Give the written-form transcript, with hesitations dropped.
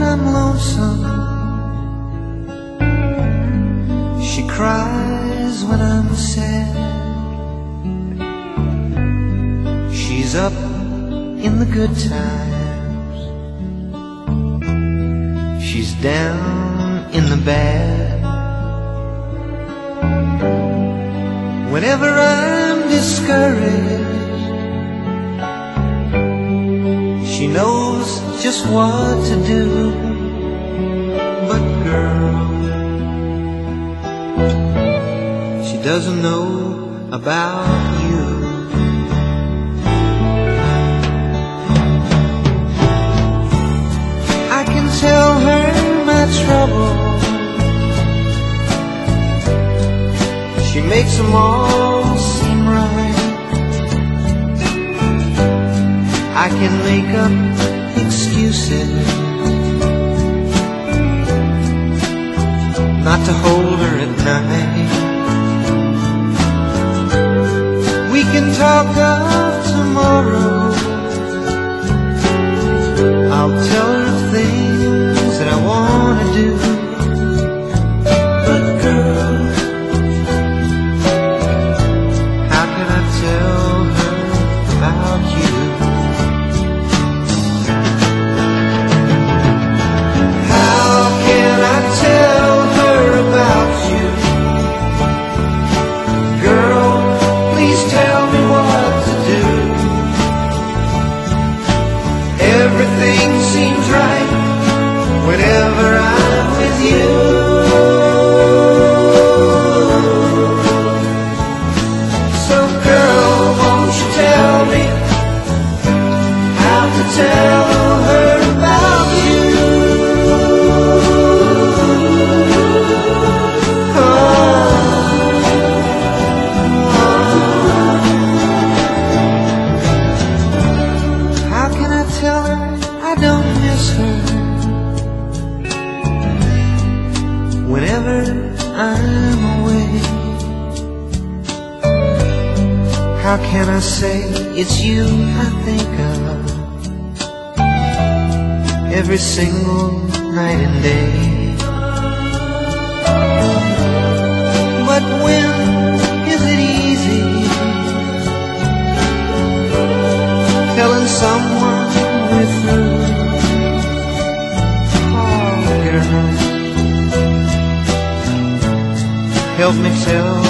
I'm lonesome, she cries when I'm sad. She's up in the good times, she's down in the bad. Whenever I'm discouraged, she knows just what to do. But girl, she doesn't know about you. I can tell her my trouble, she makes them all seem right. I can make up excuses not to hold her at night. We can talk of tomorrow, I'll tell her things that I want to do. But girl, how can I tell her about you? How can I tell her about you? Girl, please tell me what to do. Everything seems right whenever I'm with you. So girl, won't you tell me how to tell her about you? How can I tell her I don't miss her whenever I'm away? How can I say it's you I think of every single night and day? But when is it easy telling someone we're through? Oh girl, help me tell